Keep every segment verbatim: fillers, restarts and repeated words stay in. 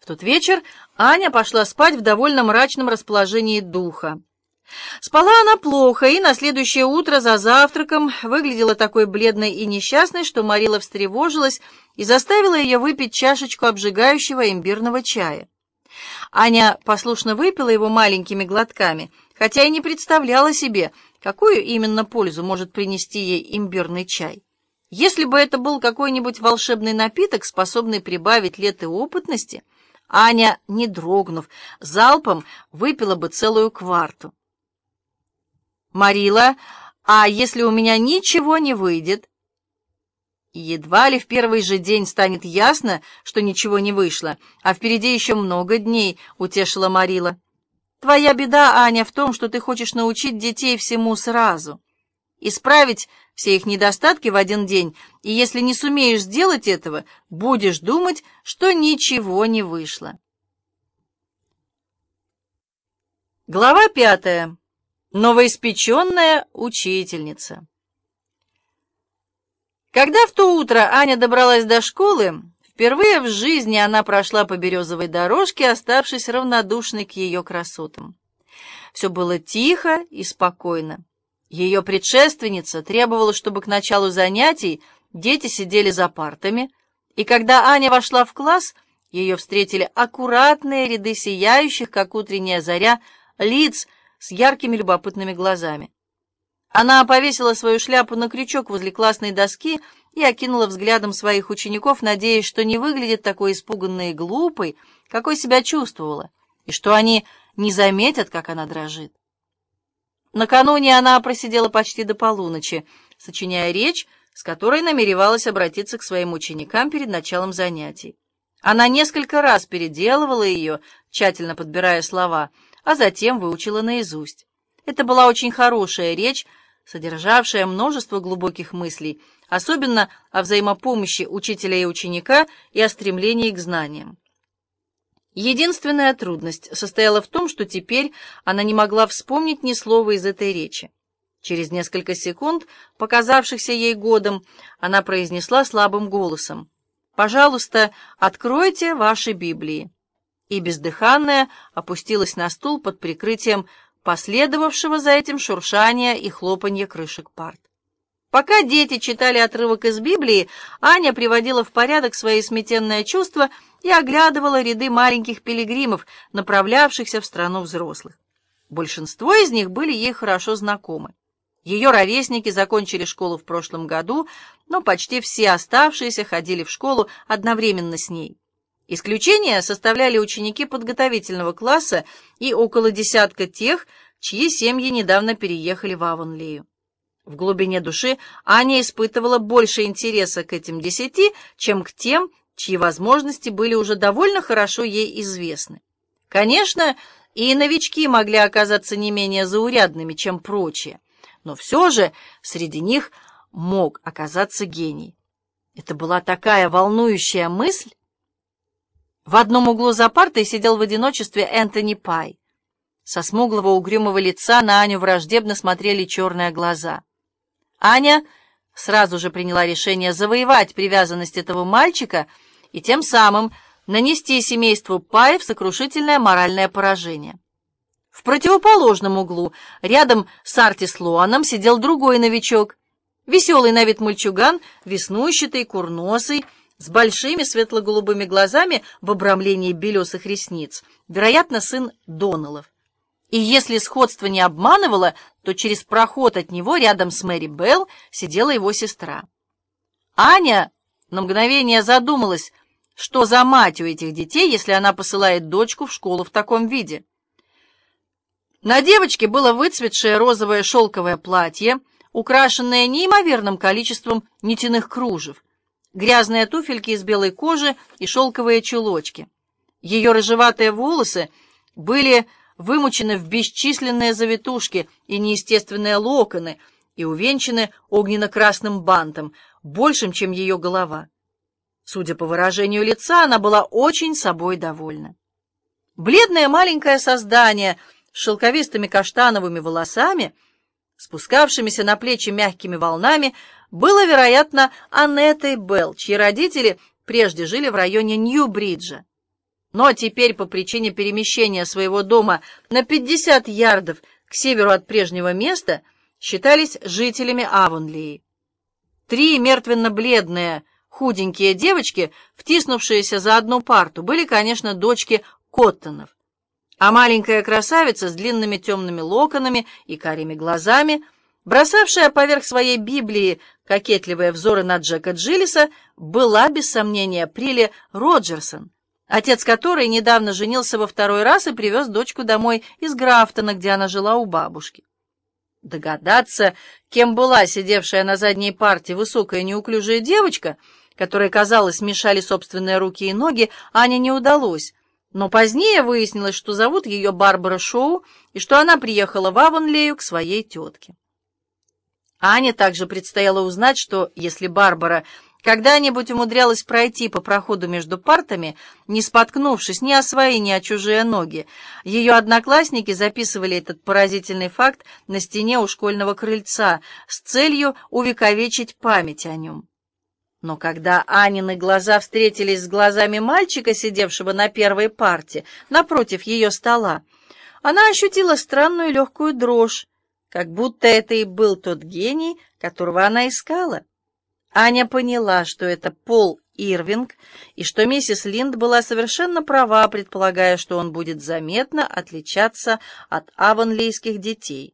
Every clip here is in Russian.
В тот вечер Аня пошла спать в довольно мрачном расположении духа. Спала она плохо, и на следующее утро за завтраком выглядела такой бледной и несчастной, что Марила встревожилась и заставила ее выпить чашечку обжигающего имбирного чая. Аня послушно выпила его маленькими глотками, хотя и не представляла себе, какую именно пользу может принести ей имбирный чай. Если бы это был какой-нибудь волшебный напиток, способный прибавить лет и опытности, Аня, не дрогнув, залпом выпила бы целую кварту. «Марила, а если у меня ничего не выйдет?» «Едва ли в первый же день станет ясно, что ничего не вышло, а впереди еще много дней», — утешила Марила. «Твоя беда, Аня, в том, что ты хочешь научить детей всему сразу, исправить все их недостатки в один день, и если не сумеешь сделать этого, будешь думать, что ничего не вышло». Глава пятая. Новоиспеченная учительница. Когда в то утро Аня добралась до школы, впервые в жизни она прошла по березовой дорожке, оставшись равнодушной к ее красотам. Все было тихо и спокойно. Ее предшественница требовала, чтобы к началу занятий дети сидели за партами, и когда Аня вошла в класс, ее встретили аккуратные ряды сияющих, как утренняя заря, лиц с яркими любопытными глазами. Она повесила свою шляпу на крючок возле классной доски и окинула взглядом своих учеников, надеясь, что не выглядит такой испуганной и глупой, какой себя чувствовала, и что они не заметят, как она дрожит. Накануне она просидела почти до полуночи, сочиняя речь, с которой намеревалась обратиться к своим ученикам перед началом занятий. Она несколько раз переделывала ее, тщательно подбирая слова, а затем выучила наизусть. Это была очень хорошая речь, содержавшая множество глубоких мыслей, особенно о взаимопомощи учителя и ученика и о стремлении к знаниям. Единственная трудность состояла в том, что теперь она не могла вспомнить ни слова из этой речи. Через несколько секунд, показавшихся ей годом, она произнесла слабым голосом: «Пожалуйста, откройте ваши Библии», и бездыханная опустилась на стул под прикрытием последовавшего за этим шуршания и хлопанья крышек парт. Пока дети читали отрывок из Библии, Аня приводила в порядок свои сметенные чувства и оглядывала ряды маленьких пилигримов, направлявшихся в страну взрослых. Большинство из них были ей хорошо знакомы. Ее ровесники закончили школу в прошлом году, но почти все оставшиеся ходили в школу одновременно с ней. Исключение составляли ученики подготовительного класса и около десятка тех, чьи семьи недавно переехали в Авонлею. В глубине души Аня испытывала больше интереса к этим десяти, чем к тем, чьи возможности были уже довольно хорошо ей известны. Конечно, и новички могли оказаться не менее заурядными, чем прочие, но все же среди них мог оказаться гений. Это была такая волнующая мысль. В одном углу за партой сидел в одиночестве Энтони Пай. Со смуглого угрюмого лица на Аню враждебно смотрели черные глаза. Аня сразу же приняла решение завоевать привязанность этого мальчика и тем самым нанести семейству Паев сокрушительное моральное поражение. В противоположном углу, рядом с Арти Слоаном, сидел другой новичок. Веселый на вид мальчуган, веснущатый, курносый, с большими светло-голубыми глазами в обрамлении белесых ресниц, вероятно, сын Доналов. И если сходство не обманывало, то через проход от него рядом с Мэри Белл сидела его сестра. Аня на мгновение задумалась, что за мать у этих детей, если она посылает дочку в школу в таком виде. На девочке было выцветшее розовое шелковое платье, украшенное неимоверным количеством нитяных кружев, грязные туфельки из белой кожи и шелковые чулочки. Ее рыжеватые волосы были вымучены в бесчисленные завитушки и неестественные локоны и увенчаны огненно-красным бантом, большим, чем ее голова. Судя по выражению лица, она была очень собой довольна. Бледное маленькое создание с шелковистыми каштановыми волосами, спускавшимися на плечи мягкими волнами, было, вероятно, Аннеттой Белл, чьи родители прежде жили в районе Нью-Бриджа. но теперь по причине перемещения своего дома на пятьдесят ярдов к северу от прежнего места считались жителями Авонлии. Три мертвенно-бледные, худенькие девочки, втиснувшиеся за одну парту, были, конечно, дочки Коттонов, а маленькая красавица с длинными темными локонами и карими глазами, бросавшая поверх своей Библии кокетливые взоры на Джека Джилиса, была, без сомнения, Прилли Роджерсон, отец которой недавно женился во второй раз и привез дочку домой из Графтона, где она жила у бабушки. Догадаться, кем была сидевшая на задней парте высокая неуклюжая девочка, которой, казалось, мешали собственные руки и ноги, Ане не удалось, но позднее выяснилось, что зовут ее Барбара Шоу и что она приехала в Авонлею к своей тетке. Ане также предстояло узнать, что если Барбара когда-нибудь умудрялась пройти по проходу между партами, не споткнувшись ни о свои, ни о чужие ноги, ее одноклассники записывали этот поразительный факт на стене у школьного крыльца с целью увековечить память о нем. Но когда Анины глаза встретились с глазами мальчика, сидевшего на первой парте, напротив ее стола, она ощутила странную легкую дрожь, как будто это и был тот гений, которого она искала. Аня поняла, что это Пол Ирвинг, и что миссис Линд была совершенно права, предполагая, что он будет заметно отличаться от авонлийских детей.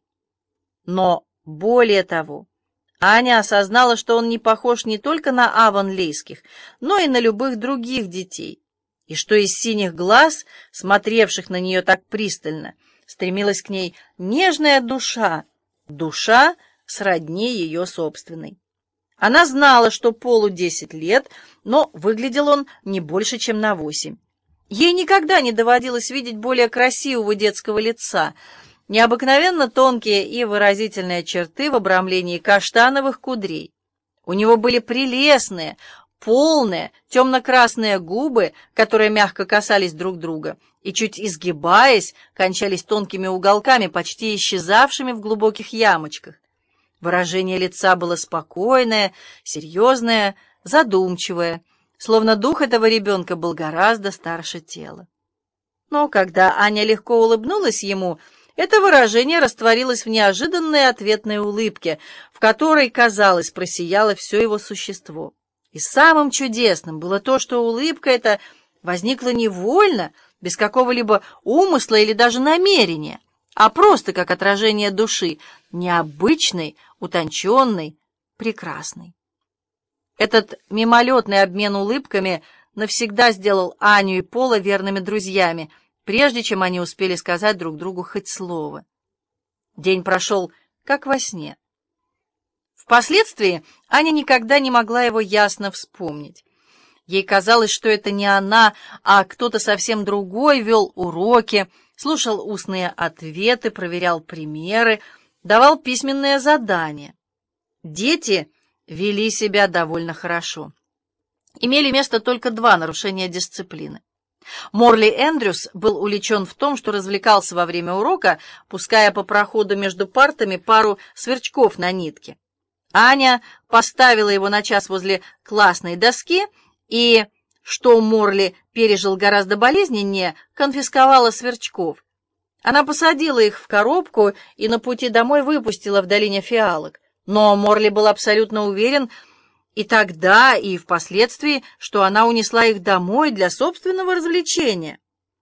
Но более того, Аня осознала, что он не похож не только на авонлийских, но и на любых других детей, и что из синих глаз, смотревших на нее так пристально, стремилась к ней нежная душа, душа сродни ее собственной. Она знала, что Полу десять лет, но выглядел он не больше, чем на восемь. Ей никогда не доводилось видеть более красивого детского лица, необыкновенно тонкие и выразительные черты в обрамлении каштановых кудрей. У него были прелестные, полные, темно-красные губы, которые мягко касались друг друга и, чуть изгибаясь, кончались тонкими уголками, почти исчезавшими в глубоких ямочках. Выражение лица было спокойное, серьезное, задумчивое, словно дух этого ребенка был гораздо старше тела. Но когда Аня легко улыбнулась ему, это выражение растворилось в неожиданной ответной улыбке, в которой, казалось, просияло все его существо. И самым чудесным было то, что улыбка эта возникла невольно, без какого-либо умысла или даже намерения, а просто как отражение души, необычной, утонченной, прекрасной. Этот мимолетный обмен улыбками навсегда сделал Аню и Пола верными друзьями, прежде чем они успели сказать друг другу хоть слово. День прошел как во сне. Впоследствии Аня никогда не могла его ясно вспомнить. Ей казалось, что это не она, а кто-то совсем другой вел уроки, слушал устные ответы, проверял примеры, давал письменные задания. Дети вели себя довольно хорошо. Имели место только два нарушения дисциплины. Морли Эндрюс был увлечен в том, что развлекался во время урока, пуская по проходу между партами пару сверчков на нитке. Аня поставила его на час возле классной доски и, что Морли пережил гораздо болезненнее, конфисковала сверчков. Она посадила их в коробку и на пути домой выпустила в долине фиалок. Но Морли был абсолютно уверен и тогда, и впоследствии, что она унесла их домой для собственного развлечения.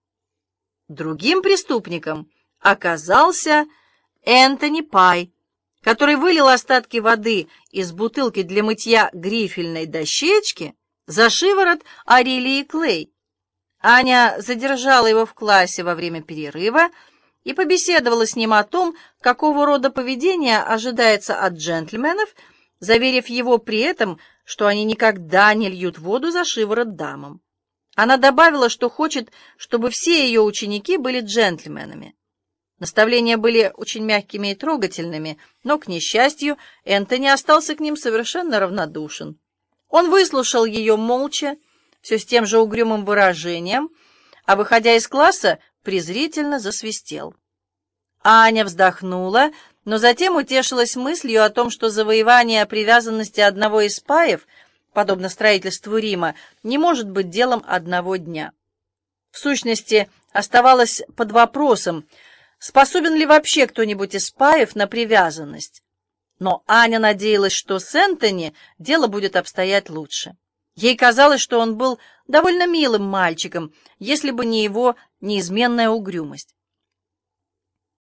Другим преступником оказался Энтони Пай, который вылил остатки воды из бутылки для мытья грифельной дощечки за шиворот Арилии Клей. Аня задержала его в классе во время перерыва и побеседовала с ним о том, какого рода поведение ожидается от джентльменов, заверив его при этом, что они никогда не льют воду за шиворот дамам. Она добавила, что хочет, чтобы все ее ученики были джентльменами. Наставления были очень мягкими и трогательными, но, к несчастью, Энтони остался к ним совершенно равнодушен. Он выслушал ее молча, все с тем же угрюмым выражением, а, выходя из класса, презрительно засвистел. Аня вздохнула, но затем утешилась мыслью о том, что завоевание привязанности одного из паев, подобно строительству Рима, не может быть делом одного дня. В сущности, оставалось под вопросом, способен ли вообще кто-нибудь из Паев на привязанность. Но Аня надеялась, что с Энтони дело будет обстоять лучше. Ей казалось, что он был довольно милым мальчиком, если бы не его неизменная угрюмость.